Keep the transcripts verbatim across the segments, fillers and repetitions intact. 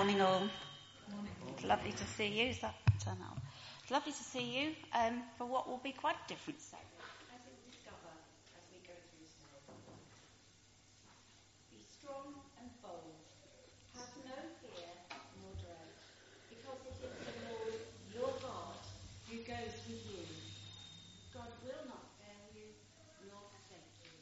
Morning all. It's lovely to see you. Is that turn that on? It's lovely to see you um, for what will be quite a different set, as you'll discover as we go through today. Be strong and bold. Have no fear nor dread, because it is the Lord your God who goes with you. God will not fail you nor forsake you.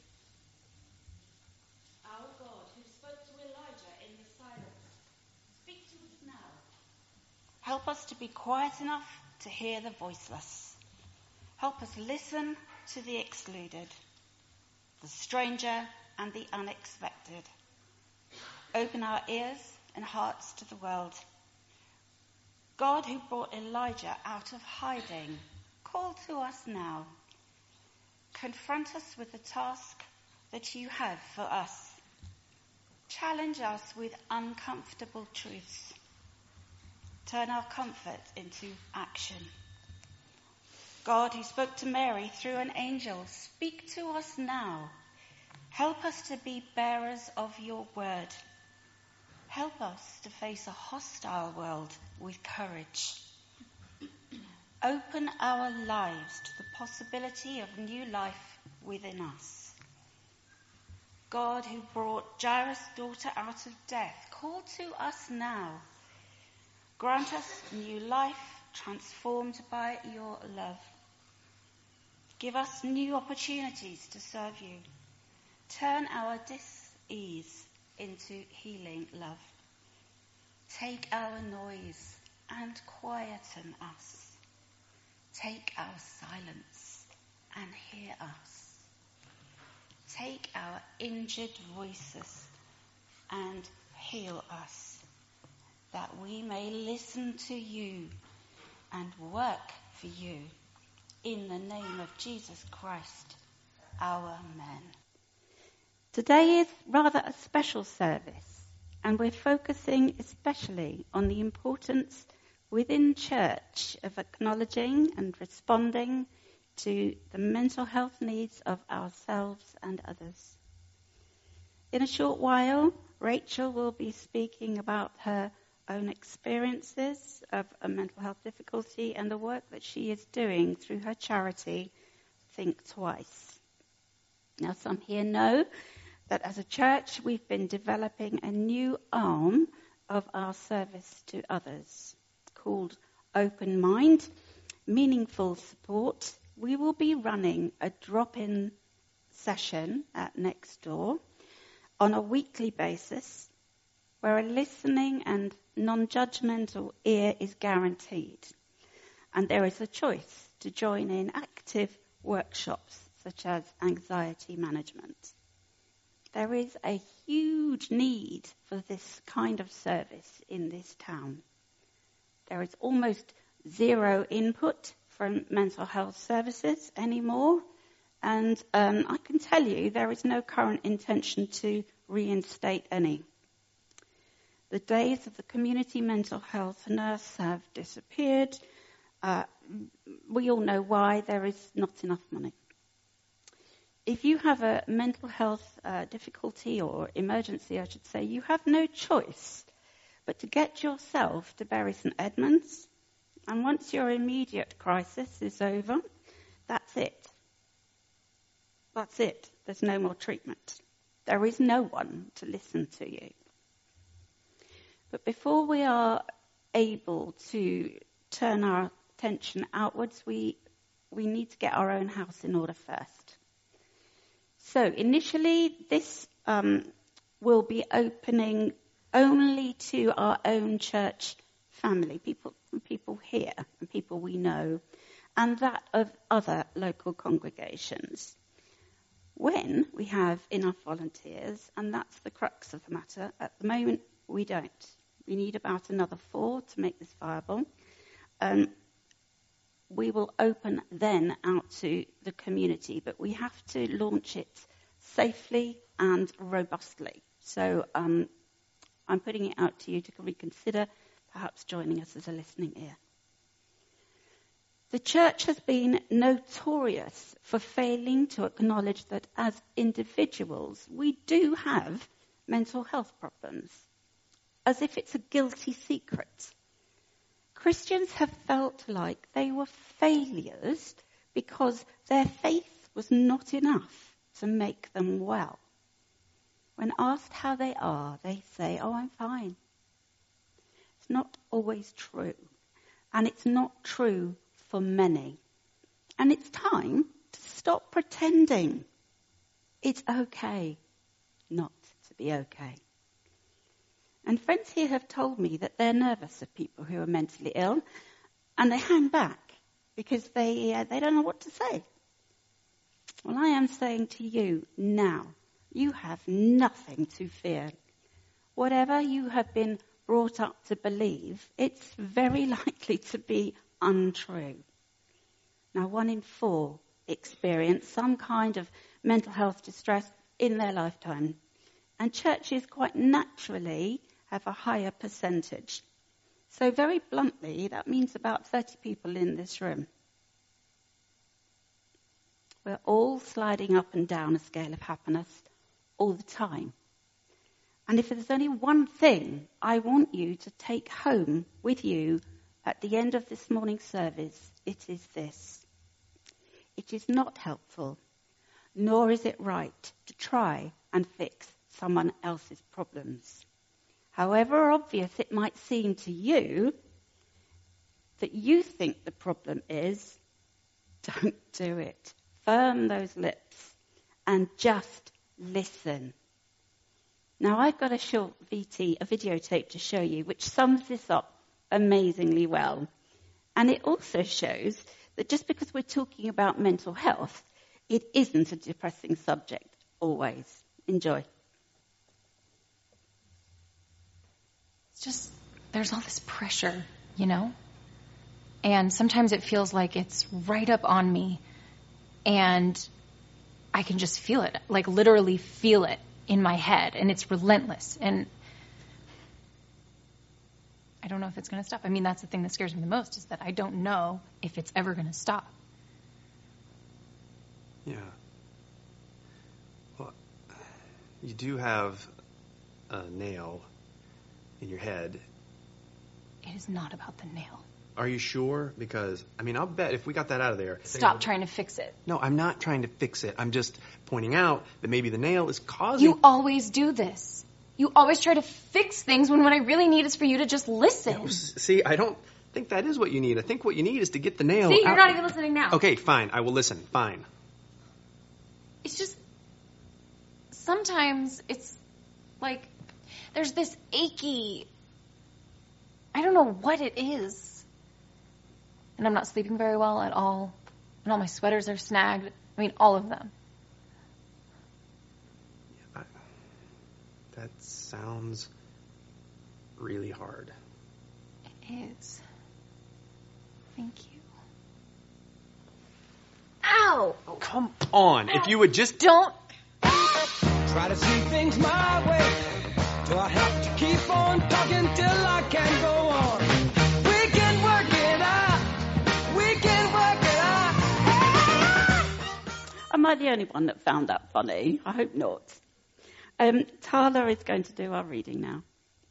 Our God, who spoke to Elijah in the silence, speak to us now. Help us to be quiet enough to hear the voiceless. Help us listen to the excluded, the stranger and the unexpected. Open our ears and hearts to the world. God, who brought Elijah out of hiding, call to us now. Confront us with the task that you have for us. Challenge us with uncomfortable truths. Turn our comfort into action. God, who spoke to Mary through an angel, speak to us now. Help us to be bearers of your word. Help us to face a hostile world with courage. Open our lives to the possibility of new life within us. God, who brought Jairus' daughter out of death, call to us now. Grant us new life transformed by your love. Give us new opportunities to serve you. Turn our dis-ease into healing love. Take our noise and quieten us. Take our silence and hear us. Take our injured voices and heal us, that we may listen to you and work for you. In the name of Jesus Christ, our Amen. Today is rather a special service, and we're focusing especially on the importance within church of acknowledging and responding to the mental health needs of ourselves and others. In a short while, Rachel will be speaking about her own experiences of a mental health difficulty and the work that she is doing through her charity, Think Twice. Now, some here know that as a church we've been developing a new arm of our service to others called Open Mind, Meaningful Support. We will be running a drop-in session at Next Door on a weekly basis where a listening and non-judgmental ear is guaranteed. And there is a choice to join in active workshops such as anxiety management. There is a huge need for this kind of service in this town. There is almost zero input from mental health services anymore, and um, I can tell you there is no current intention to reinstate any. The days of the community mental health nurse have disappeared. Uh, we all know why. There is not enough money. If you have a mental health uh, difficulty or emergency, I should say, you have no choice but to get yourself to Bury St Edmunds. And once your immediate crisis is over, that's it. That's it. There's no more treatment. There is no one to listen to you. But before we are able to turn our attention outwards, we, we need to get our own house in order first. So initially, this um, will be opening only to our own church family, people, people here and people we know, and that of other local congregations. When we have enough volunteers, and that's the crux of the matter, at the moment we don't. We need about another four to make this viable. Um, we will open then out to the community, but we have to launch it safely and robustly. So um, I'm putting it out to you to reconsider perhaps joining us as a listening ear. The church has been notorious for failing to acknowledge that as individuals we do have mental health problems. as if it's a guilty secret. Christians have felt like they were failures because their faith was not enough to make them well. When asked how they are, they say, "Oh, I'm fine." It's not always true, and it's not true for many. And it's time to stop pretending it's okay not to be okay. And friends here have told me that they're nervous of people who are mentally ill, and they hang back because they uh, they don't know what to say. Well, I am saying to you now, you have nothing to fear. Whatever you have been brought up to believe, it's very likely to be untrue. Now, one in four experience some kind of mental health distress in their lifetime, and churches quite naturally have a higher percentage. So very bluntly, that means about thirty people in this room. We're all sliding up and down a scale of happiness all the time. And if there's only one thing I want you to take home with you at the end of this morning's service, it is this. It is not helpful, nor is it right to try and fix someone else's problems. However obvious it might seem to you that you think the problem is, don't do it. Firm those lips and just listen. Now, I've got a short V T, a videotape to show you, which sums this up amazingly well. And it also shows that just because we're talking about mental health, it isn't a depressing subject always. Enjoy. It's just, there's all this pressure, you know? And sometimes it feels like it's right up on me. And I can just feel it, like literally feel it in my head. And it's relentless. And I don't know if it's going to stop. I mean, that's the thing that scares me the most, is that I don't know if it's ever going to stop. Yeah. Well, you do have a nail in your head. It is not about the nail. Are you sure? Because, I mean, I'll bet if we got that out of there... Stop trying to fix it. No, I'm not trying to fix it. I'm just pointing out that maybe the nail is causing... You always do this. You always try to fix things when what I really need is for you to just listen. No, see, I don't think that is what you need. I think what you need is to get the nail See, you're out. not even listening now. Okay, fine. I will listen. Fine. It's just... Sometimes it's like there's this achy... I don't know what it is. And I'm not sleeping very well at all. And all my sweaters are snagged. I mean, all of them. Yeah, I, that sounds really hard. It is. Thank you. Ow! Oh, come on. Ow. If you would just... Don't... Try to see things my way. Do I have to keep on talking till I can go on? We can work it out. We can work it out. Am I the only one that found that funny? I hope not. Um, Tala is going to do our reading now.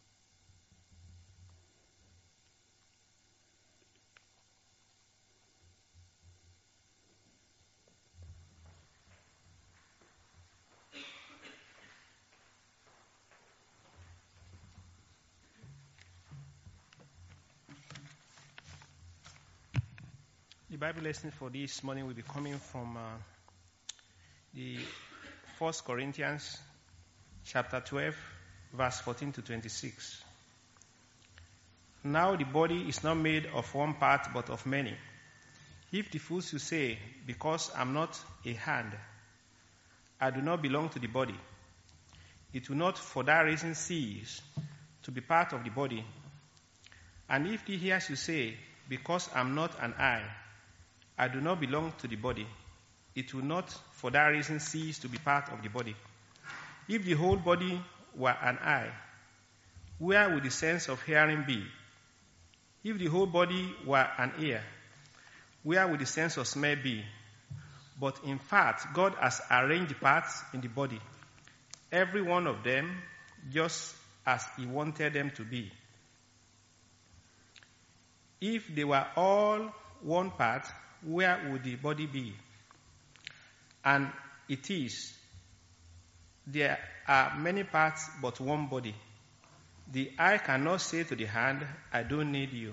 The Bible lesson for this morning will be coming from uh, the First Corinthians chapter twelve, verse fourteen to twenty-six. Now the body is not made of one part, but of many. If the fool should say, because I'm not a hand, I do not belong to the body, it will not for that reason cease to be part of the body. And if the ear should say, because I'm not an eye, I do not belong to the body, it will not for that reason cease to be part of the body. If the whole body were an eye, where would the sense of hearing be? If the whole body were an ear, where would the sense of smell be? But in fact, God has arranged the parts in the body, every one of them just as he wanted them to be. If they were all one part, where would the body be? And it is. There are many parts but one body. The eye cannot say to the hand, I don't need you.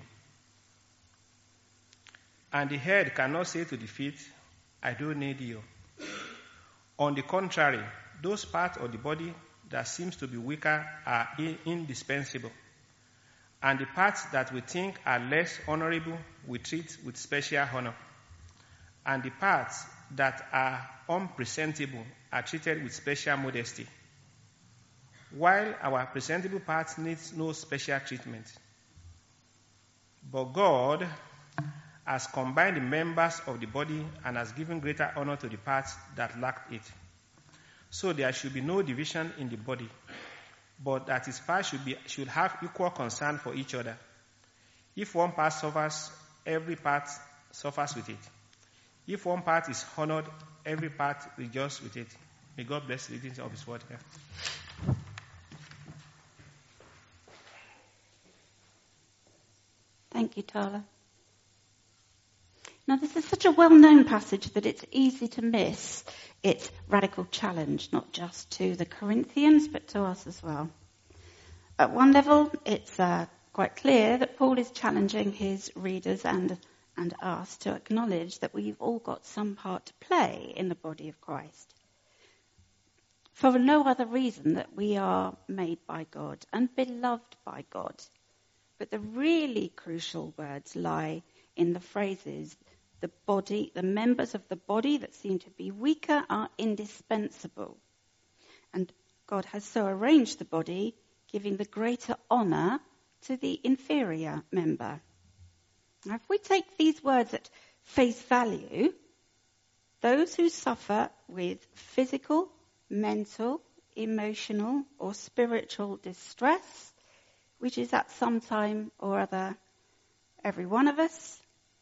And the head cannot say to the feet, I don't need you. On the contrary, those parts of the body that seems to be weaker are indispensable. And the parts that we think are less honorable we treat with special honor. And the parts that are unpresentable are treated with special modesty, while our presentable parts need no special treatment. But God has combined the members of the body and has given greater honor to the parts that lacked it. So there should be no division in the body, but that its parts should, be, should have equal concern for each other. If one part suffers, every part suffers with it. If one part is honored, every part rejoices with it. May God bless the reading of His word here. Thank you, Tala. Now, this is such a well-known passage that it's easy to miss its radical challenge, not just to the Corinthians, but to us as well. At one level, it's uh, quite clear that Paul is challenging his readers and, and us to acknowledge that we've all got some part to play in the body of Christ. For no other reason that we are made by God and beloved by God. But the really crucial words lie in the phrases, the body, the members of the body that seem to be weaker are indispensable. And God has so arranged the body, giving the greater honour to the inferior member. Now, if we take these words at face value, those who suffer with physical, mental, emotional, or spiritual distress, which is at some time or other every one of us,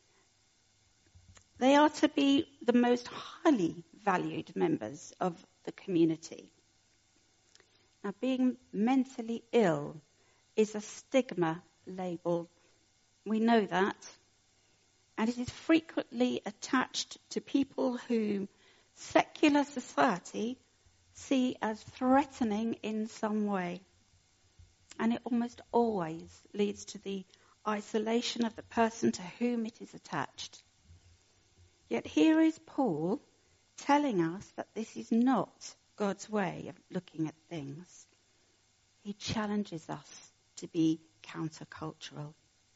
they are to be the most highly valued members of the community. Now, being mentally ill is a stigma label. We know that. And it is frequently attached to people whom secular society see as threatening in some way. And it almost always leads to the isolation of the person to whom it is attached. Yet here is Paul telling us that this is not God's way of looking at things. He challenges us to be countercultural.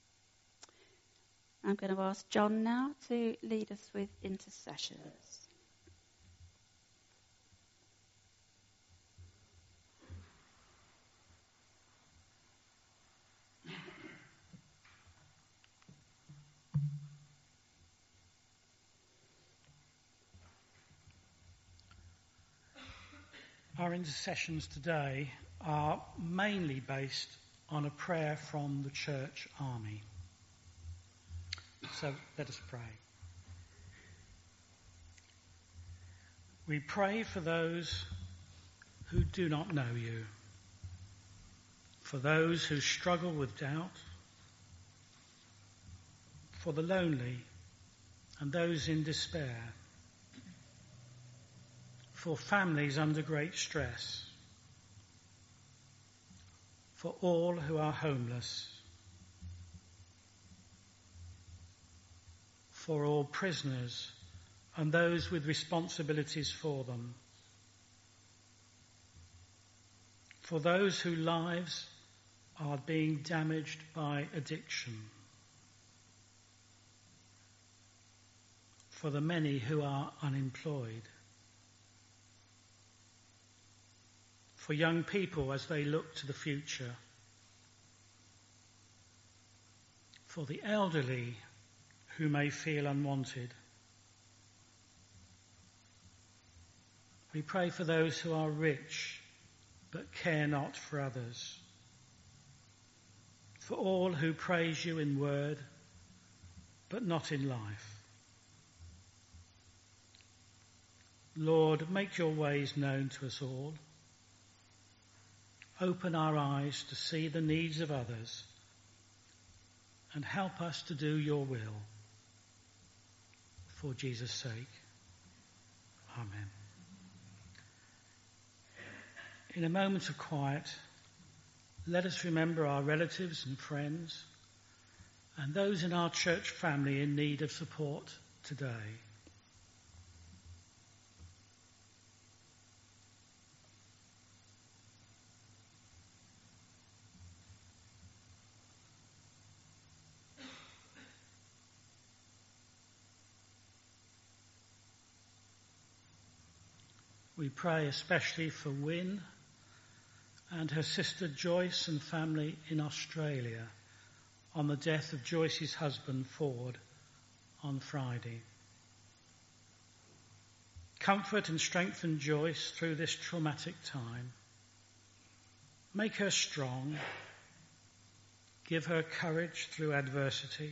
I'm going to ask John now to lead us with intercessions. Our intercessions today are mainly based on a prayer from the church army. So let us pray. We pray for those who do not know you, for those who struggle with doubt, for the lonely and those in despair, for families under great stress, for all who are homeless, for all prisoners and those with responsibilities for them, for those whose lives are being damaged by addiction, for the many who are unemployed, for young people as they look to the future, for the elderly who may feel unwanted. We pray for those who are rich but care not for others, for all who praise you in word but not in life. Lord, make your ways known to us all. open our eyes to see the needs of others, and help us to do your will. For Jesus' sake. Amen. In a moment of quiet, let us remember our relatives and friends and those in our church family in need of support today. We pray especially for Wynne and her sister Joyce and family in Australia on the death of Joyce's husband Ford on Friday. Comfort and strengthen Joyce through this traumatic time. Make her strong. Give her courage through adversity.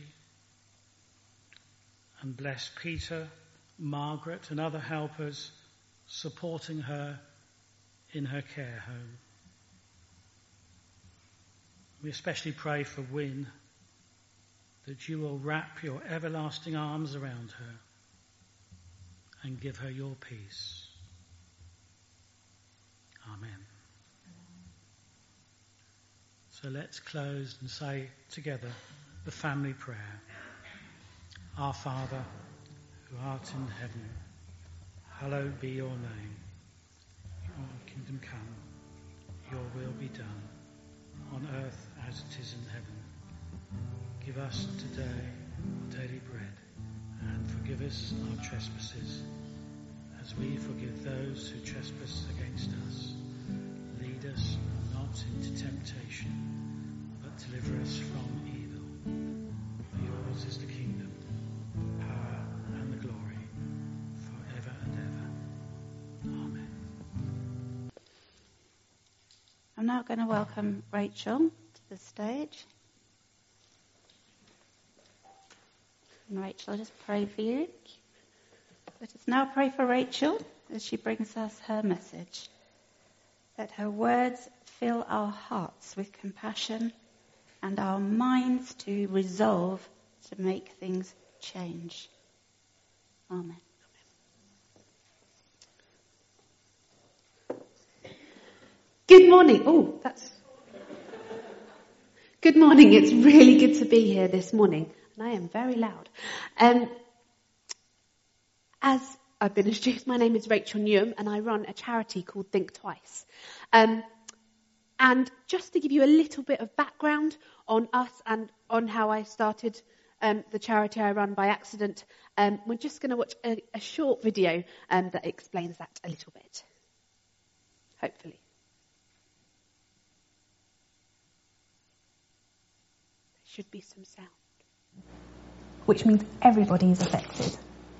And bless Peter, Margaret and other helpers supporting her in her care home. We especially pray for Wynne, that you will wrap your everlasting arms around her and give her your peace. Amen. So let's close and say together the family prayer. Our Father, who art in heaven, hallowed be your name. Your kingdom come, your will be done, on earth as it is in heaven. Give us today our daily bread, and forgive us our trespasses, as we forgive those who trespass against us. Lead us not into temptation, but deliver us from evil. For yours is the kingdom, the power, and the glory, forever and ever. Amen. I'm now going to welcome Rachel to the stage. And Rachel, I'll just pray for you. Let us now pray for Rachel as she brings us her message. Let her words fill our hearts with compassion and our minds to resolve to make things change. Amen. Good morning. Oh, that's... Good morning. It's really good to be here this morning. And I am very loud. Um, as I've been introduced, my name is Rachel Newham and I run a charity called Think Twice. Um, and just to give you a little bit of background on us and on how I started um, the charity I run by accident, um, we're just going to watch a, a short video um, that explains that a little bit. Hopefully. Should be some sound. Which means everybody is affected.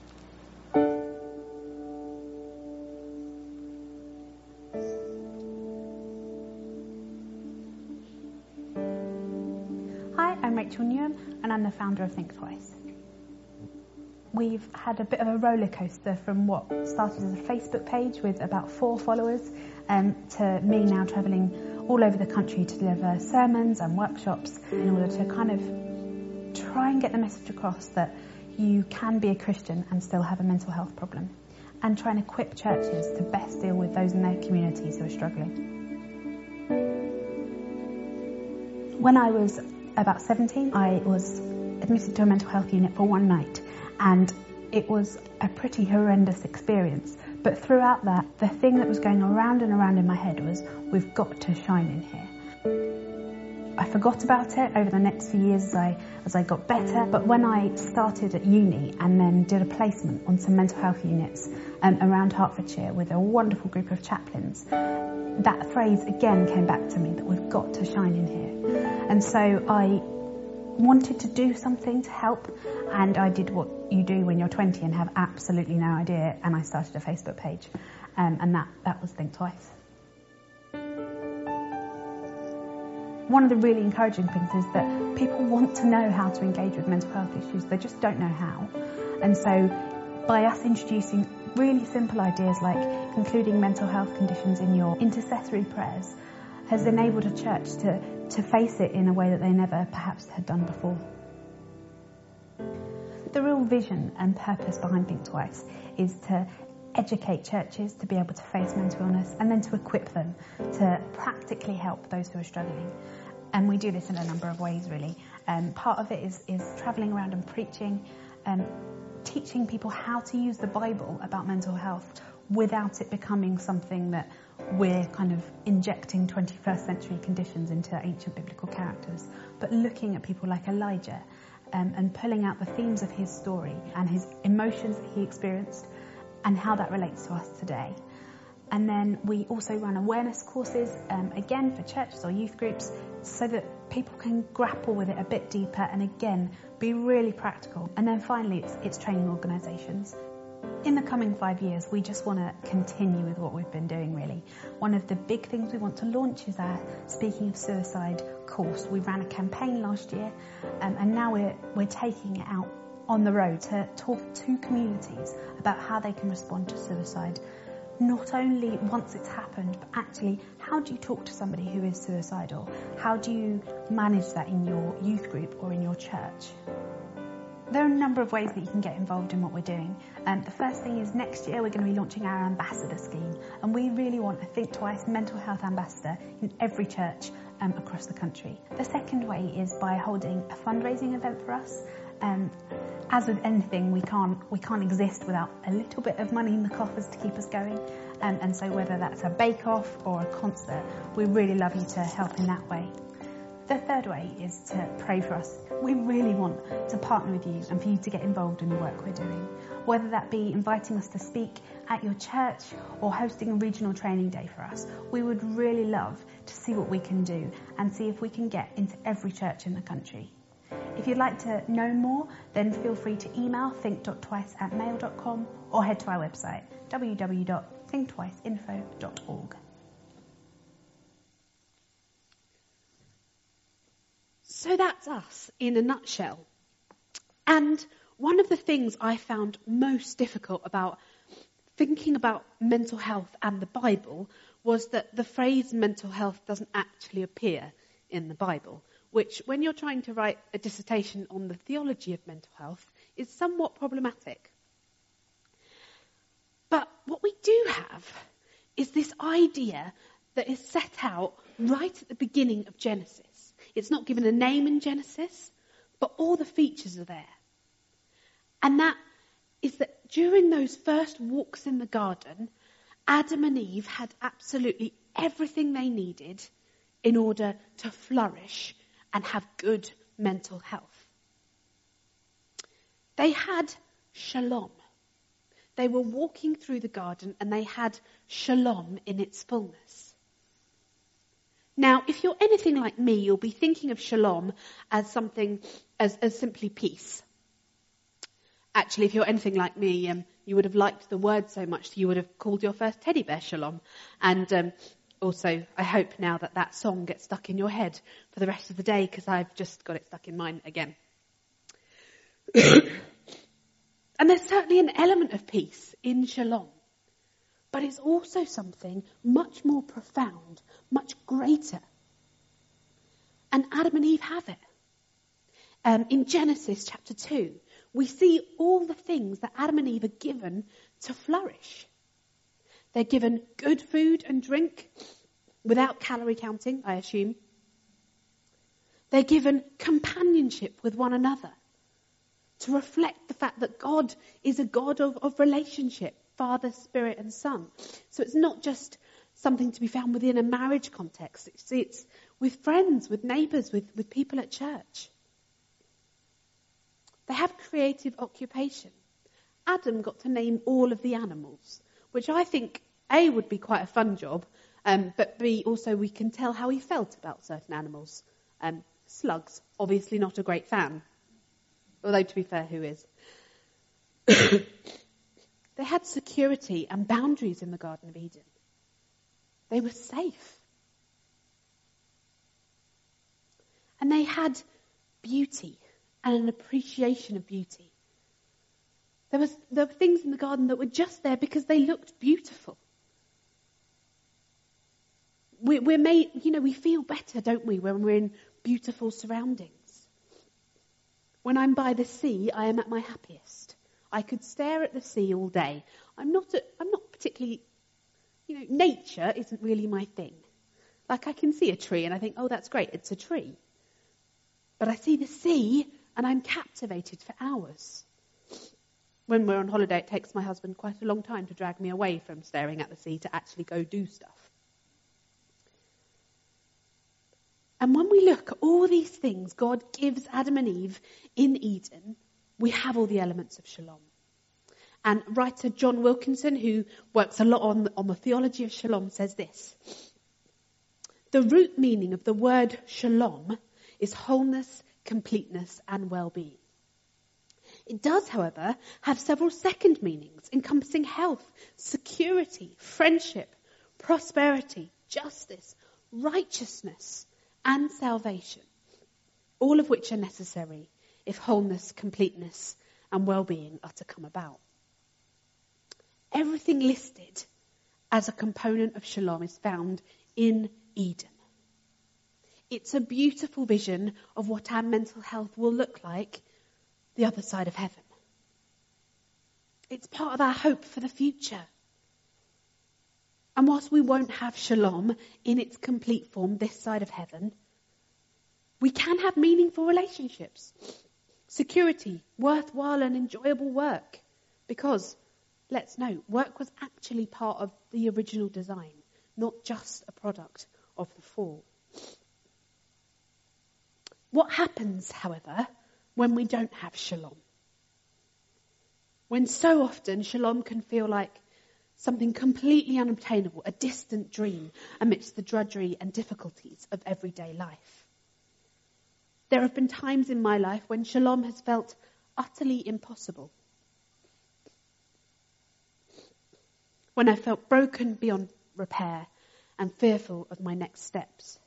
Hi, I'm Rachel Newham and I'm the founder of Think Twice. We've had a bit of a roller coaster from what started as a Facebook page with about four followers um, to me now travelling all over the country to deliver sermons and workshops in order to kind of try and get the message across that you can be a Christian and still have a mental health problem, and try and equip churches to best deal with those in their communities who are struggling. When I was about seventeen, I was admitted to a mental health unit for one night, and it was a pretty horrendous experience. But throughout that, the thing that was going around and around in my head was, we've got to shine in here. I forgot about it over the next few years as I, as I got better, but when I started at uni and then did a placement on some mental health units um, around Hertfordshire with a wonderful group of chaplains, that phrase again came back to me, that we've got to shine in here. And so I wanted to do something to help, and I did what you do when you're twenty and have absolutely no idea, and I started a Facebook page, um, and that, that was Think Twice. One of the really encouraging things is that people want to know how to engage with mental health issues, they just don't know how. And so by us introducing really simple ideas like including mental health conditions in your intercessory prayers, has enabled a church to, to face it in a way that they never perhaps had done before. The real vision and purpose behind Think Twice is to educate churches to be able to face mental illness and then to equip them to practically help those who are struggling. And we do this in a number of ways, really. Um, part of it is, is travelling around and preaching, um, teaching people how to use the Bible about mental health without it becoming something that we're kind of injecting twenty-first century conditions into ancient biblical characters, but looking at people like Elijah um, and pulling out the themes of his story and his emotions that he experienced and how that relates to us today. And then we also run awareness courses, um, again for churches or youth groups, so that people can grapple with it a bit deeper and again be really practical. And then finally it's, it's training organisations. In the coming five years, we just want to continue with what we've been doing, really. One of the big things we want to launch is our Speaking of Suicide course. We ran a campaign last year, um, and now we're, we're taking it out on the road to talk to communities about how they can respond to suicide. Not only once it's happened, but actually, how do you talk to somebody who is suicidal? How do you manage that in your youth group or in your church? There are a number of ways that you can get involved in what we're doing. Um, the first thing is next year we're going to be launching our ambassador scheme, and we really want a Think Twice mental health ambassador in every church um, across the country. The second way is by holding a fundraising event for us. Um, as with anything, we can't we can't exist without a little bit of money in the coffers to keep us going. Um, and so whether that's a bake-off or a concert, we really love you to help in that way. The third way is to pray for us. We really want to partner with you and for you to get involved in the work we're doing. Whether that be inviting us to speak at your church or hosting a regional training day for us, we would really love to see what we can do and see if we can get into every church in the country. If you'd like to know more, then feel free to email think dot twice at mail dot com or head to our website, w w w dot think twice info dot org. So that's us in a nutshell. And one of the things I found most difficult about thinking about mental health and the Bible was that the phrase mental health doesn't actually appear in the Bible, which when you're trying to write a dissertation on the theology of mental health is somewhat problematic. But what we do have is this idea that is set out right at the beginning of Genesis. It's not given a name in Genesis, but all the features are there. And that is that during those first walks in the garden, Adam and Eve had absolutely everything they needed in order to flourish and have good mental health. They had shalom. They were walking through the garden and they had shalom in its fullness. Now, if you're anything like me, you'll be thinking of shalom as something, as, as simply peace. Actually, if you're anything like me, um, you would have liked the word so much that you would have called your first teddy bear shalom. And um, also, I hope now that that song gets stuck in your head for the rest of the day, because I've just got it stuck in mine again. And there's certainly an element of peace in shalom. But it's also something much more profound, much greater. And Adam and Eve have it. Um, in Genesis chapter two, we see all the things that Adam and Eve are given to flourish. They're given good food and drink, without calorie counting, I assume. They're given companionship with one another, to reflect the fact that God is a God of, of relationship. Father, Spirit and Son. So it's not just something to be found within a marriage context. It's, it's with friends, with neighbours, with, with people at church. They have creative occupation. Adam got to name all of the animals, which I think, A, would be quite a fun job, um, but B, also we can tell how he felt about certain animals. Um, slugs, obviously not a great fan. Although, to be fair, who is? They had security and boundaries in the Garden of Eden. They were safe. And they had beauty and an appreciation of beauty. There was there were things in the garden that were just there because they looked beautiful. we, we're made, you know, we feel better, don't we, when we're in beautiful surroundings. When I'm by the sea, I am at my happiest. I could stare at the sea all day. I'm not, a, I'm not particularly, you know, nature isn't really my thing. Like I can see a tree and I think, oh, that's great, it's a tree. But I see the sea and I'm captivated for hours. When we're on holiday, it takes my husband quite a long time to drag me away from staring at the sea to actually go do stuff. And when we look at all these things God gives Adam and Eve in Eden, we have all the elements of shalom. And writer John Wilkinson, who works a lot on, on the theology of shalom, says this. The root meaning of the word shalom is wholeness, completeness, and well-being. It does, however, have several second meanings encompassing health, security, friendship, prosperity, justice, righteousness, and salvation, all of which are necessary if wholeness, completeness, and well-being are to come about. Everything listed as a component of shalom is found in Eden. It's a beautiful vision of what our mental health will look like the other side of heaven. It's part of our hope for the future. And whilst we won't have shalom in its complete form this side of heaven, we can have meaningful relationships, security, worthwhile and enjoyable work. Because, let's note, work was actually part of the original design, not just a product of the fall. What happens, however, when we don't have shalom? When so often shalom can feel like something completely unobtainable, a distant dream amidst the drudgery and difficulties of everyday life. There have been times in my life when shalom has felt utterly impossible. When I felt broken beyond repair and fearful of my next steps.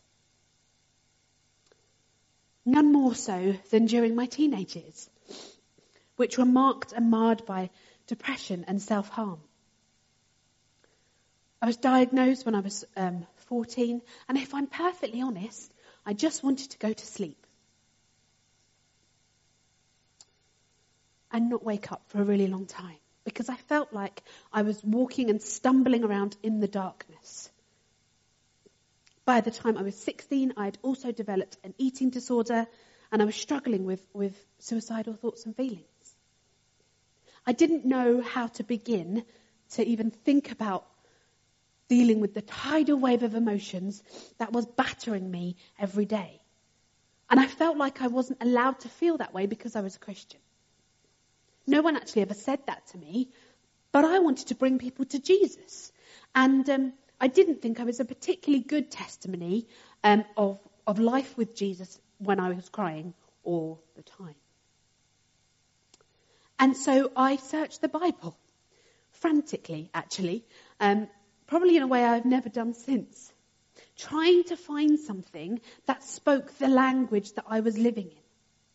None more so than during my teenage years, which were marked and marred by depression and self-harm. I was diagnosed when I was um, fourteen, and if I'm perfectly honest, I just wanted to go to sleep and not wake up for a really long time, because I felt like I was walking and stumbling around in the darkness. By the time I was sixteen, I had also developed an eating disorder, and I was struggling with, with suicidal thoughts and feelings. I didn't know how to begin to even think about dealing with the tidal wave of emotions that was battering me every day. And I felt like I wasn't allowed to feel that way because I was a Christian. No one actually ever said that to me, but I wanted to bring people to Jesus. And um, I didn't think I was a particularly good testimony um, of, of life with Jesus when I was crying all the time. And so I searched the Bible, frantically actually, um, probably in a way I've never done since, trying to find something that spoke the language that I was living in.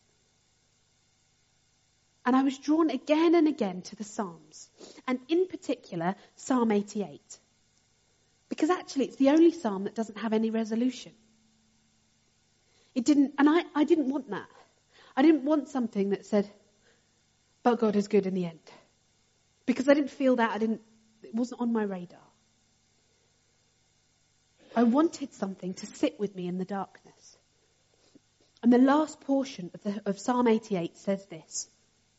And I was drawn again and again to the Psalms, and in particular, Psalm eighty-eight. Because actually it's the only psalm that doesn't have any resolution. It didn't, and I, I didn't want that. I didn't want something that said, but God is good in the end. Because I didn't feel that, I didn't, it wasn't on my radar. I wanted something to sit with me in the darkness. And the last portion of, the, of Psalm eighty-eight says this.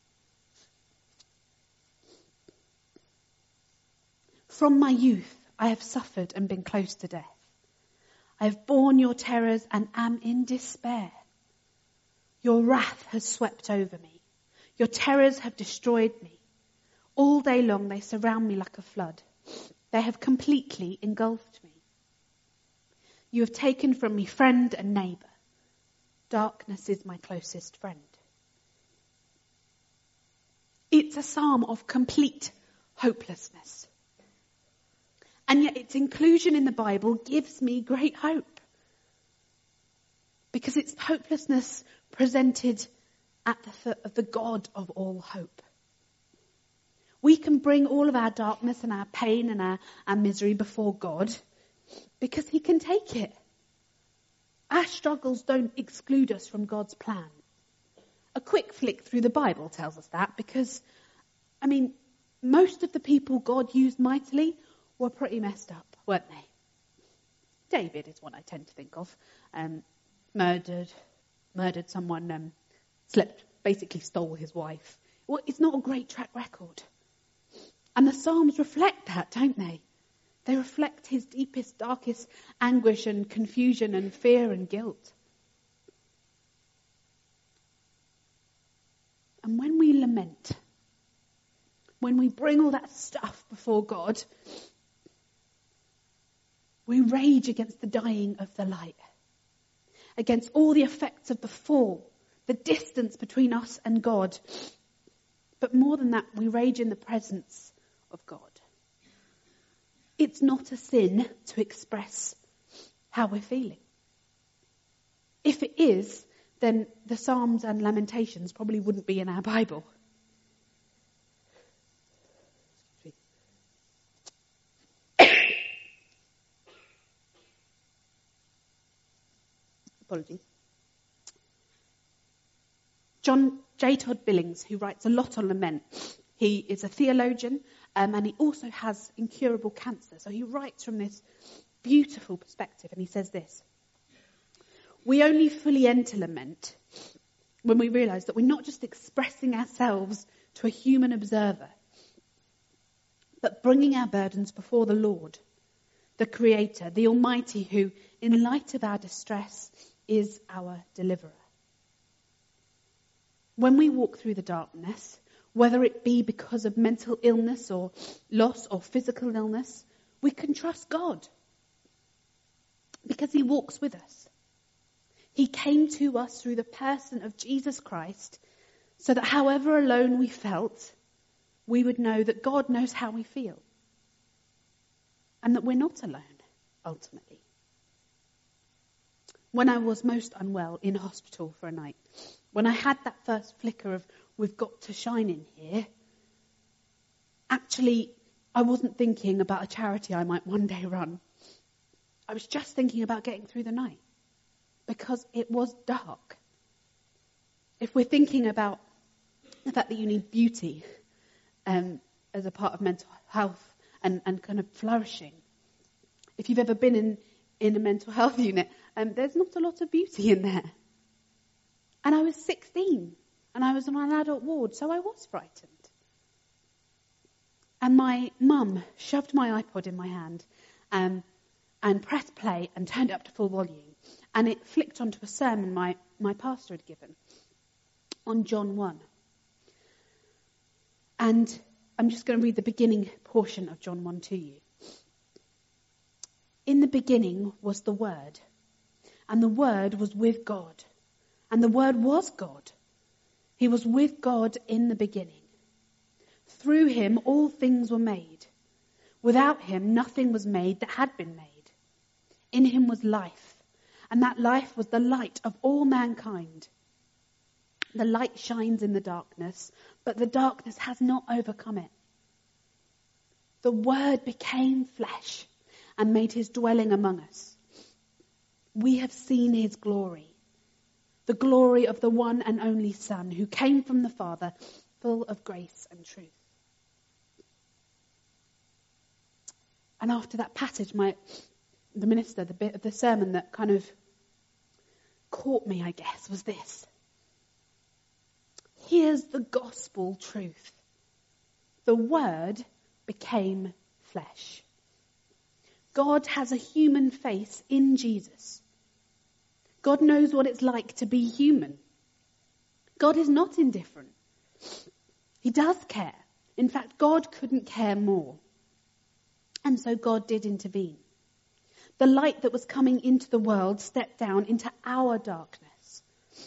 From my youth, I have suffered and been close to death. I have borne your terrors and am in despair. Your wrath has swept over me. Your terrors have destroyed me. All day long they surround me like a flood. They have completely engulfed me. You have taken from me friend and neighbour. Darkness is my closest friend. It's a psalm of complete hopelessness. And yet its inclusion in the Bible gives me great hope. Because it's hopelessness presented at the foot of the God of all hope. We can bring all of our darkness and our pain and our, our misery before God. because he can take it. Our struggles don't exclude us from God's plan. A quick flick through the Bible tells us that because, I mean, most of the people God used mightily were pretty messed up, weren't they? David is one I tend to think of. Um, murdered, murdered someone, um, slept, basically stole his wife. Well, it's not a great track record. And the Psalms reflect that, don't they? They reflect his deepest, darkest anguish and confusion and fear and guilt. And when we lament, when we bring all that stuff before God, we rage against the dying of the light, against all the effects of the fall, the distance between us and God. But more than that, we rage in the presence of God. It's not a sin to express how we're feeling. If it is, then the Psalms and Lamentations probably wouldn't be in our Bible. Apologies. John J. Todd Billings, who writes a lot on lament, he is a theologian, um, and he also has incurable cancer. So he writes from this beautiful perspective, and he says this: we only fully enter lament when we realise that we're not just expressing ourselves to a human observer, but bringing our burdens before the Lord, the Creator, the Almighty, who, in light of our distress, is our deliverer. When we walk through the darkness, whether it be because of mental illness or loss or physical illness, we can trust God because he walks with us. He came to us through the person of Jesus Christ so that however alone we felt, we would know that God knows how we feel and that we're not alone, ultimately. When I was most unwell in hospital for a night, when I had that first flicker of, we've got to shine in here, actually, I wasn't thinking about a charity I might one day run. I was just thinking about getting through the night because it was dark. If we're thinking about the fact that you need beauty um, as a part of mental health and, and kind of flourishing, if you've ever been in, in a mental health unit, um, there's not a lot of beauty in there. And I was sixteen, and I was on an adult ward, so I was frightened. And my mum shoved my iPod in my hand um, and pressed play and turned it up to full volume. And it flicked onto a sermon my, my pastor had given on John one. And I'm just going to read the beginning portion of John one to you. In the beginning was the Word, and the Word was with God, and the Word was God. He was with God in the beginning. Through him all things were made. Without him nothing was made that had been made. In him was life, and that life was the light of all mankind. The light shines in the darkness, but the darkness has not overcome it. The Word became flesh and made his dwelling among us. We have seen his glory, the glory of the one and only Son who came from the Father, full of grace and truth. And after that passage, my the minister, the bit of the sermon that kind of caught me, I guess, was this. Here's the gospel truth. The Word became flesh. God has a human face in Jesus. God knows what it's like to be human. God is not indifferent. He does care. In fact, God couldn't care more. And so God did intervene. The light that was coming into the world stepped down into our darkness.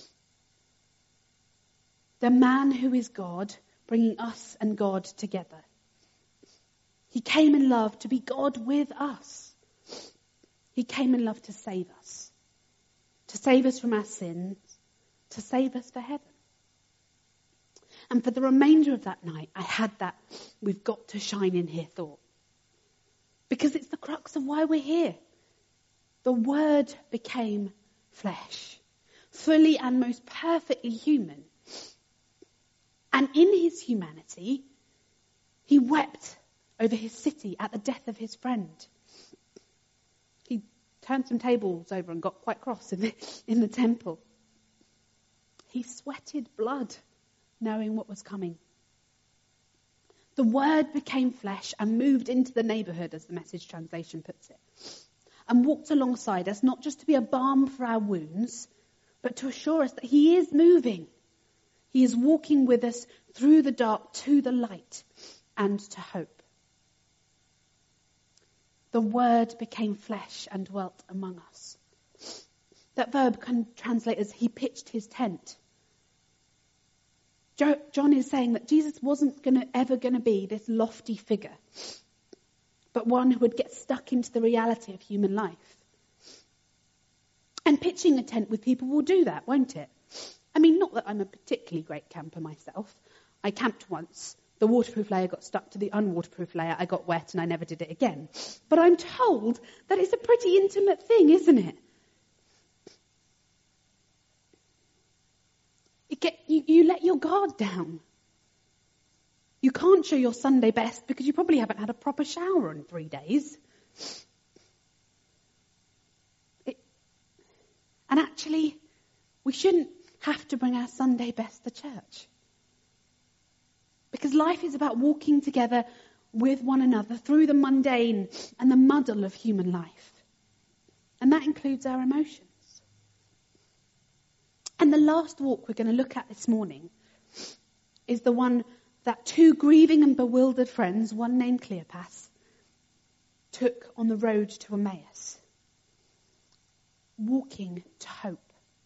The man who is God, bringing us and God together. He came in love to be God with us. He came in love to save us. To save us from our sins. To save us for heaven. And for the remainder of that night, I had that we've got to shine in here thought. Because it's the crux of why we're here. The Word became flesh, fully and most perfectly human. And in his humanity, he wept over his city at the death of his friend. He turned some tables over and got quite cross in the, in the temple. He sweated blood, knowing what was coming. The Word became flesh and moved into the neighbourhood, as the Message translation puts it, and walked alongside us, not just to be a balm for our wounds, but to assure us that he is moving. He is walking with us through the dark to the light and to hope. The Word became flesh and dwelt among us. That verb can translate as he pitched his tent. John is saying that Jesus wasn't gonna, ever going to be this lofty figure, but one who would get stuck into the reality of human life. And pitching a tent with people will do that, won't it? I mean, not that I'm a particularly great camper myself. I camped once. The waterproof layer got stuck to the unwaterproof layer. I got wet and I never did it again. But I'm told that it's a pretty intimate thing, isn't it? it get, you, you let your guard down. You can't show your Sunday best because you probably haven't had a proper shower in three days. It, and actually, we shouldn't have to bring our Sunday best to church. Because life is about walking together with one another through the mundane and the muddle of human life. And that includes our emotions. And the last walk we're going to look at this morning is the one that two grieving and bewildered friends, one named Cleopas, took on the road to Emmaus. Walking to hope.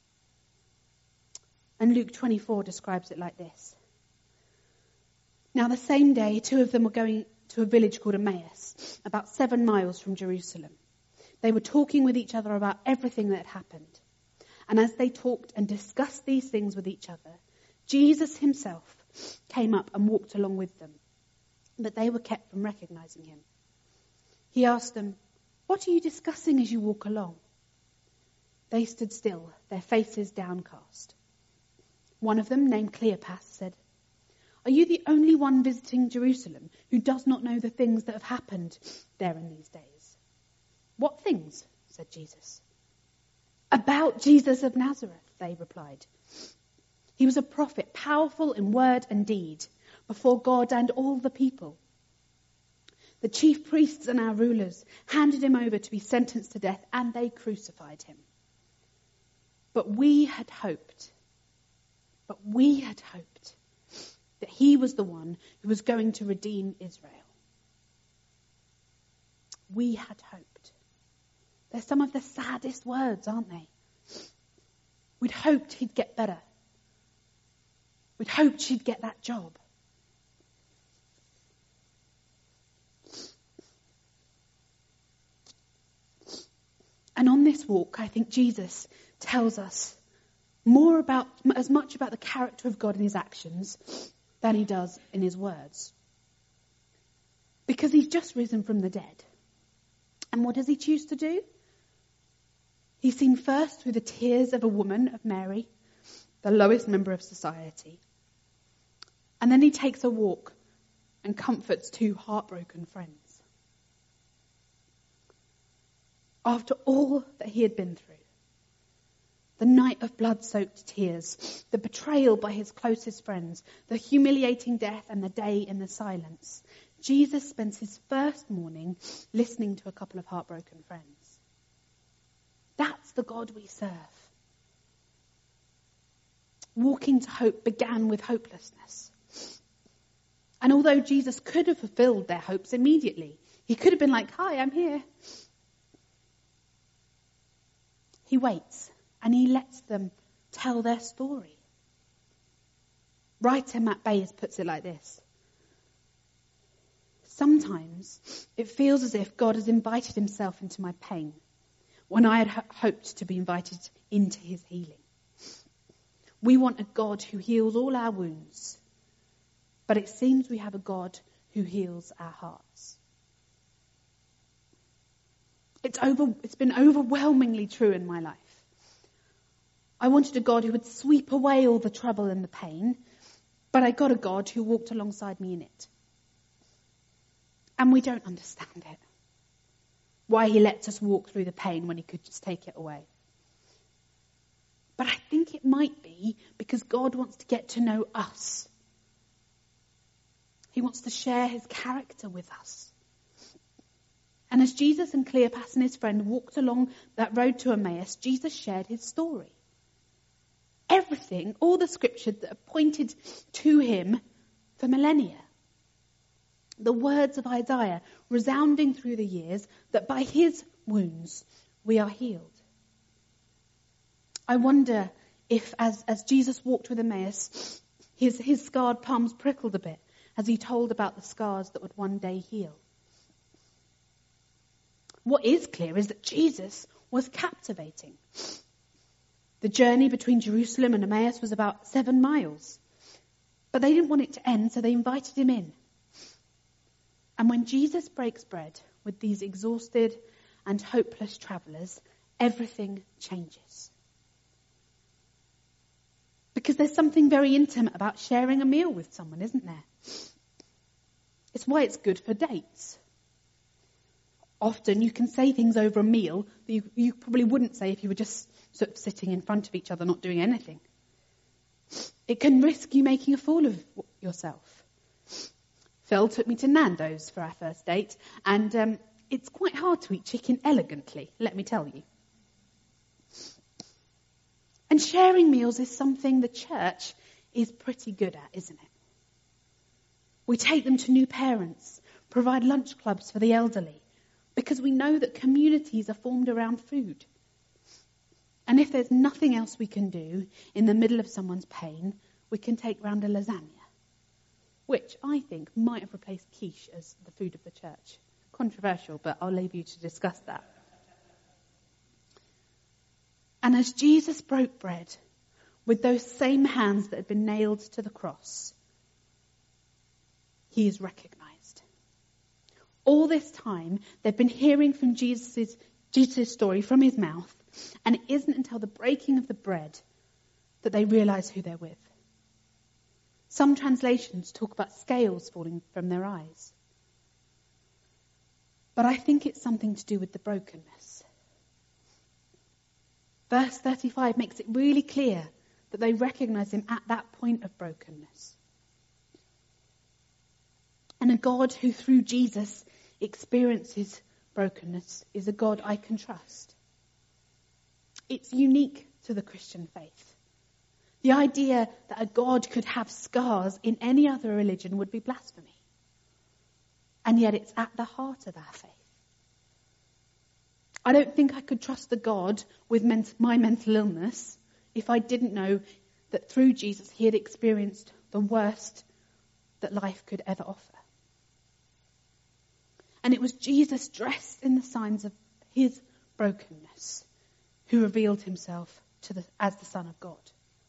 And Luke twenty-four describes it like this. Now the same day, two of them were going to a village called Emmaus, about seven miles from Jerusalem. They were talking with each other about everything that had happened. And as they talked and discussed these things with each other, Jesus himself came up and walked along with them, but they were kept from recognizing him. He asked them, "What are you discussing as you walk along?" They stood still, their faces downcast. One of them, named Cleopas, said, "Are you the only one visiting Jerusalem who does not know the things that have happened there in these days?" "What things?" said Jesus. "About Jesus of Nazareth," they replied. "He was a prophet, powerful in word and deed, before God and all the people. The chief priests and our rulers handed him over to be sentenced to death, and they crucified him. But we had hoped, but we had hoped that he was the one who was going to redeem Israel." We had hoped. They're some of the saddest words, aren't they? We'd hoped he'd get better. We'd hoped she'd get that job. And on this walk, I think Jesus tells us more about, as much about the character of God in his actions than he does in his words. Because he's just risen from the dead. And what does he choose to do? He's seen first through the tears of a woman, of Mary, the lowest member of society. And then he takes a walk and comforts two heartbroken friends. After all that he had been through, the night of blood-soaked tears, the betrayal by his closest friends, the humiliating death and the day in the silence, Jesus spends his first morning listening to a couple of heartbroken friends. That's the God we serve. Walking to hope began with hopelessness. And although Jesus could have fulfilled their hopes immediately, he could have been like, "Hi, I'm here." He waits and he lets them tell their story. Writer Matt Bayes puts it like this. "Sometimes it feels as if God has invited himself into my pain when I had ho- hoped to be invited into his healing. We want a God who heals all our wounds, but it seems we have a God who heals our hearts." It's over, it's been overwhelmingly true in my life. I wanted a God who would sweep away all the trouble and the pain, but I got a God who walked alongside me in it. And we don't understand it. Why he lets us walk through the pain when he could just take it away. But I think it might be because God wants to get to know us. He wants to share his character with us. And as Jesus and Cleopas and his friend walked along that road to Emmaus, Jesus shared his story. Everything, all the scriptures that have pointed to him for millennia. The words of Isaiah resounding through the years that by his wounds we are healed. I wonder if as, as Jesus walked with Emmaus, his, his scarred palms prickled a bit as he told about the scars that would one day heal. What is clear is that Jesus was captivating. The journey between Jerusalem and Emmaus was about seven miles. But they didn't want it to end, so they invited him in. And when Jesus breaks bread with these exhausted and hopeless travellers, everything changes. Because there's something very intimate about sharing a meal with someone, isn't there? It's why it's good for dates. Often you can say things over a meal that you, you probably wouldn't say if you were just sort of sitting in front of each other not doing anything. It can risk you making a fool of yourself. Phil took me to Nando's for our first date, and um, it's quite hard to eat chicken elegantly, let me tell you. And sharing meals is something the church is pretty good at, isn't it? We take them to new parents, provide lunch clubs for the elderly, because we know that communities are formed around food. And if there's nothing else we can do in the middle of someone's pain, we can take round a lasagna, which I think might have replaced quiche as the food of the church. Controversial, but I'll leave you to discuss that. And as Jesus broke bread with those same hands that had been nailed to the cross, he is recognized. All this time, they've been hearing from Jesus' Jesus' story from his mouth, and it isn't until the breaking of the bread that they realize who they're with. Some translations talk about scales falling from their eyes. But I think it's something to do with the brokenness. Verse thirty-five makes it really clear that they recognize him at that point of brokenness. And a God who through Jesus experiences brokenness is a God I can trust. It's unique to the Christian faith. The idea that a God could have scars in any other religion would be blasphemy. And yet it's at the heart of our faith. I don't think I could trust the God with ment- my mental illness if I didn't know that through Jesus he had experienced the worst that life could ever offer. And it was Jesus dressed in the signs of his brokenness who revealed himself to the, as the Son of God.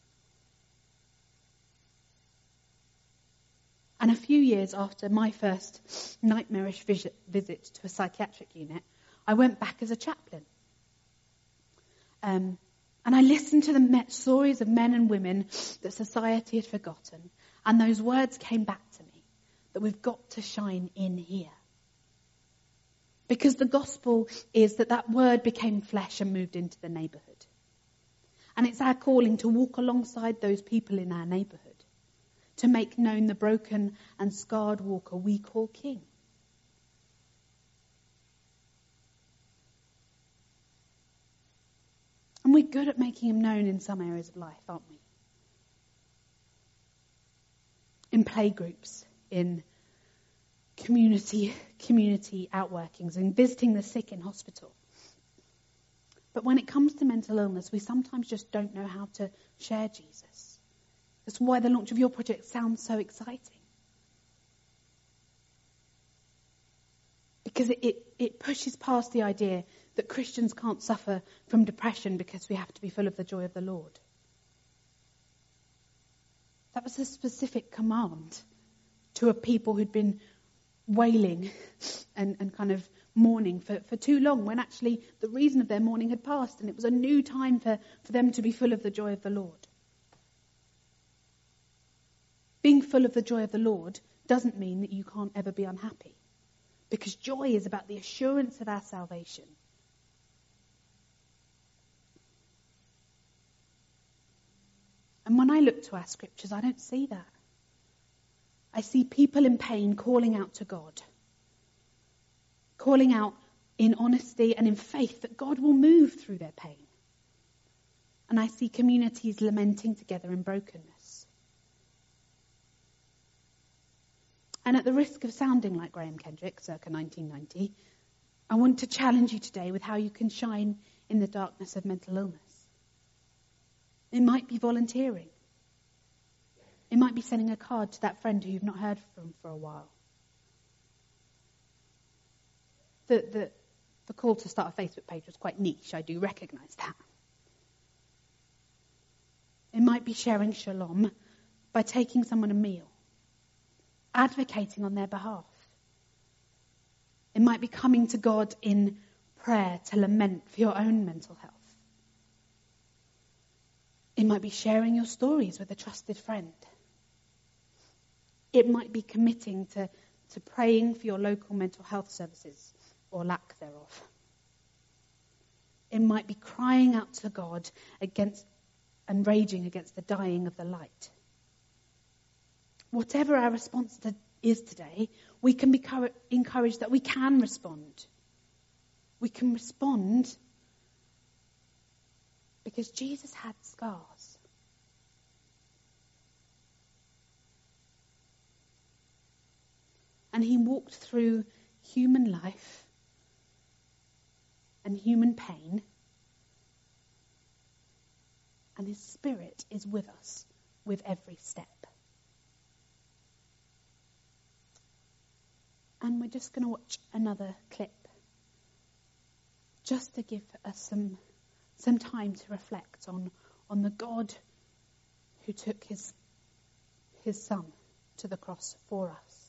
And a few years after my first nightmarish visit, visit to a psychiatric unit, I went back as a chaplain. Um, and I listened to the me- stories of men and women that society had forgotten. And those words came back to me, that we've got to shine in here. Because the gospel is that that word became flesh and moved into the neighbourhood. And it's our calling to walk alongside those people in our neighbourhood, to make known the broken and scarred walker we call King. And we're good at making him known in some areas of life, aren't we? In playgroups, in community community outworkings, in visiting the sick in hospital. But when it comes to mental illness, we sometimes just don't know how to share Jesus. That's why the launch of your project sounds so exciting. Because it, it, it pushes past the idea that Christians can't suffer from depression because we have to be full of the joy of the Lord. That was a specific command to a people who'd been wailing and, and kind of mourning for, for too long, when actually the reason of their mourning had passed and it was a new time for, for them to be full of the joy of the Lord. Being full of the joy of the Lord doesn't mean that you can't ever be unhappy, because joy is about the assurance of our salvation. And when I look to our scriptures, I don't see that. I see people in pain calling out to God, calling out in honesty and in faith that God will move through their pain. And I see communities lamenting together in brokenness. And at the risk of sounding like Graham Kendrick, circa nineteen ninety, I want to challenge you today with how you can shine in the darkness of mental illness. It might be volunteering. It might be sending a card to that friend who you've not heard from for a while. The, the, the call to start a Facebook page was quite niche, I do recognise that. It might be sharing shalom by taking someone a meal, advocating on their behalf. It might be coming to God in prayer to lament for your own mental health. It might be sharing your stories with a trusted friend. It might be committing to, to praying for your local mental health services, or lack thereof. It might be crying out to God against and raging against the dying of the light. Whatever our response to, is today, we can be encouraged that we can respond. We can respond because Jesus had scars. And he walked through human life and human pain. And his Spirit is with us with every step. And we're just going to watch another clip, just to give us some some time to reflect on, on the God who took his his Son to the cross for us.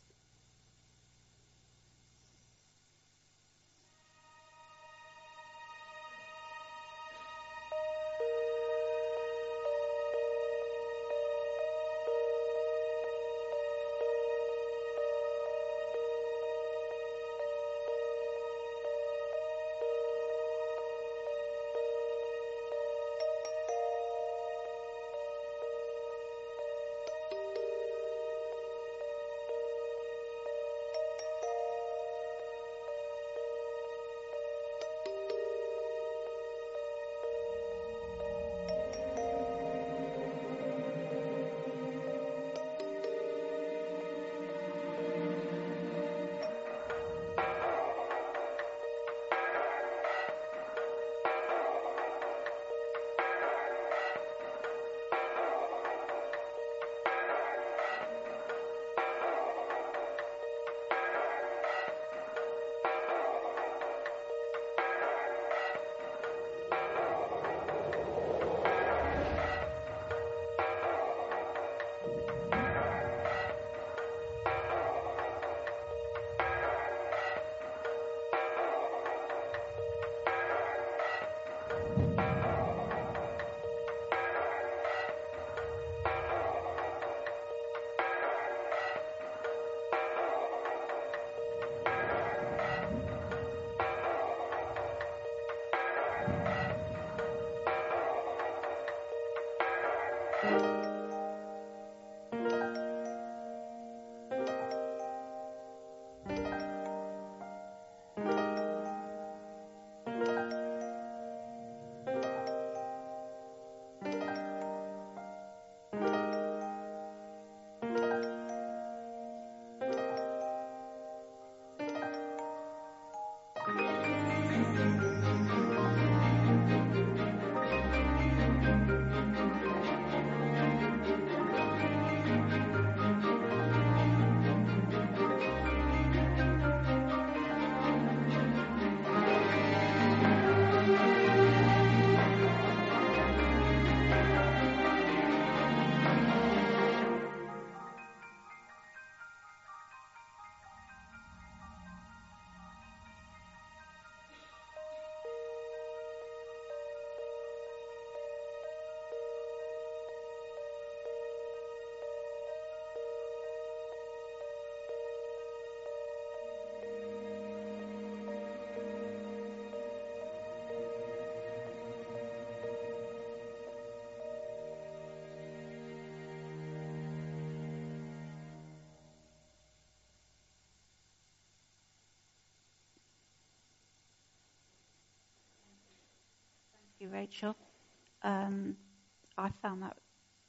you, Rachel. Um, I found that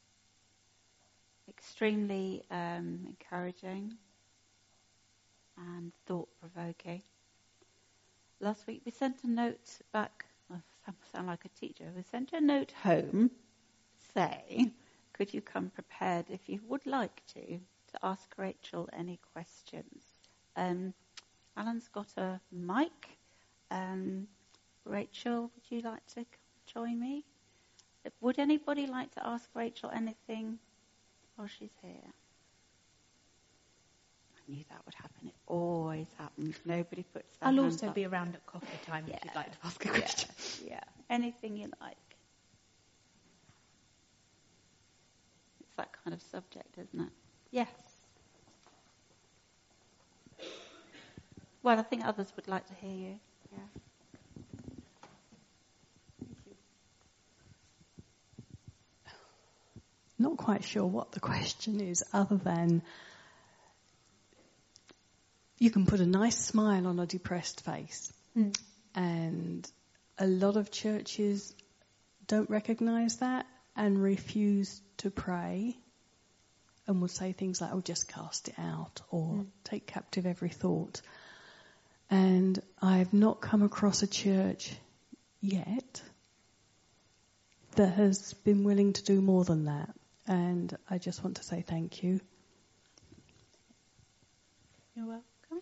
extremely um, encouraging and thought-provoking. Last week we sent a note back, I sound like a teacher, we sent a note home saying, could you come prepared if you would like to, to ask Rachel any questions. Um, Alan's got a mic. Um, Rachel, would you like to join me? Would anybody like to ask Rachel anything while she's here? I knew that would happen. It always happens. Nobody puts their I'll hands also up. be around at coffee time Yeah. if you'd like to ask a question. Yeah, yeah. Anything you like. It's that kind of subject, isn't it? Yes. Well, I think others would like to hear you. Yeah. Not quite sure what the question is, other than you can put a nice smile on a depressed face. Mm. And a lot of churches don't recognise that and refuse to pray and will say things like, oh, just cast it out, or mm. take captive every thought. And I've not come across a church yet that has been willing to do more than that. And I just want to say thank you. You're welcome.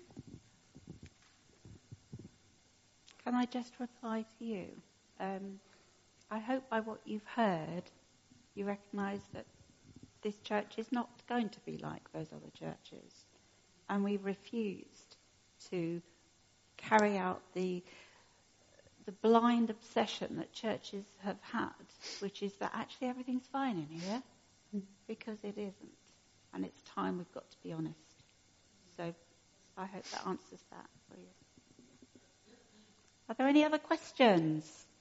Can I just reply to you? Um, I hope by what you've heard, you recognise that this church is not going to be like those other churches. And we refused to carry out the the blind obsession that churches have had, which is that actually everything's fine in here, mm. because it isn't. And it's time we've got to be honest. So I hope that answers that for you. Are there any other questions?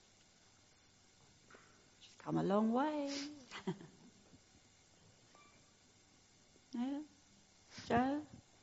She's come a long way. No? Joe?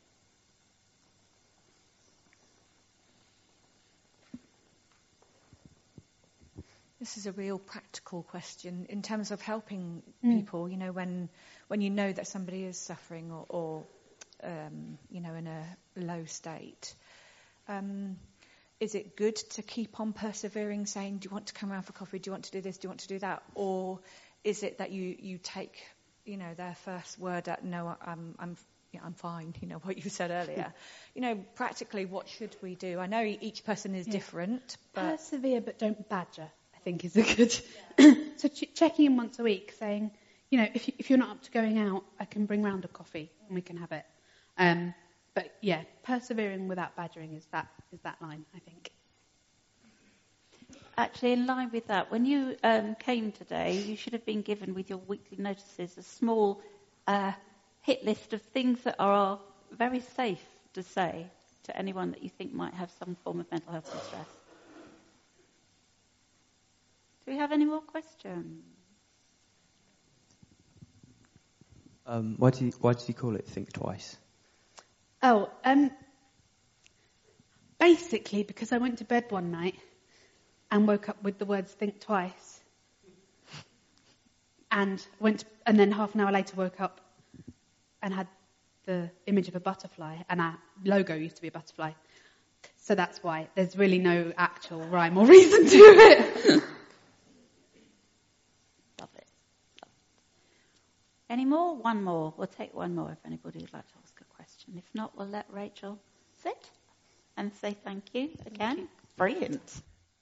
This is a real practical question in terms of helping mm. people, you know, when when you know that somebody is suffering or, or um, you know, in a low state. Um, is it good to keep on persevering, saying, do you want to come around for coffee? Do you want to do this? Do you want to do that? Or is it that you, you take, you know, their first word at, no, I'm, I'm, yeah, I'm fine, you know, what you said earlier. You know, practically, what should we do? I know each person is yeah. different. But persevere, but don't badger. I think is a good. Yeah. So ch- checking in once a week, saying, you know, if you, if you're not up to going out, I can bring round a coffee and we can have it. Um, but yeah, persevering without badgering is that is that line, I think. Actually, in line with that, when you um, came today, you should have been given with your weekly notices a small uh, hit list of things that are very safe to say to anyone that you think might have some form of mental health distress. Do we have any more questions? Um, why do you, why did you call it Think Twice? Oh, um, basically because I went to bed one night and woke up with the words "think twice," and went, to, and then half an hour later woke up and had the image of a butterfly, and our logo used to be a butterfly. So that's why there's really no actual rhyme or reason to it. Love it. Any more? One more. We'll take one more if anybody would like to ask a question. If not, we'll let Rachel sit and say thank you again. Thank you. Brilliant.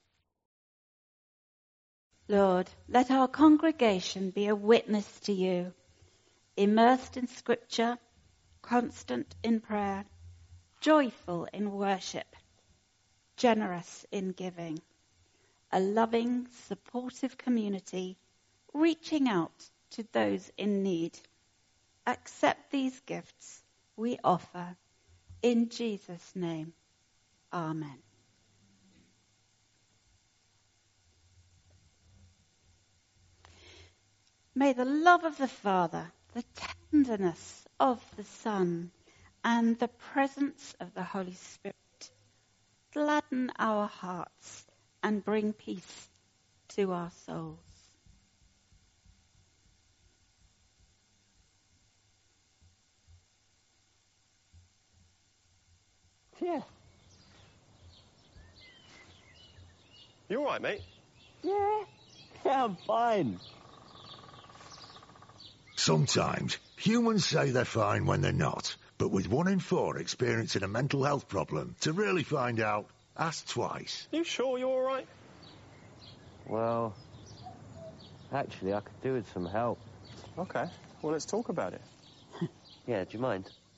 Lord, let our congregation be a witness to you, immersed in Scripture, constant in prayer, joyful in worship, generous in giving, a loving, supportive community, reaching out to those in need. Accept these gifts we offer in Jesus' name. Amen. May the love of the Father, the tenderness of the Son, and the presence of the Holy Spirit gladden our hearts and bring peace to our souls. Yeah. You all right, mate? Yeah. Yeah, I'm fine. Sometimes humans say they're fine when they're not, but with one in four experiencing a mental health problem, to really find out, ask twice. You sure you're all right? Well, actually, I could do with some help. Okay. Well, let's talk about it. Yeah, do you mind?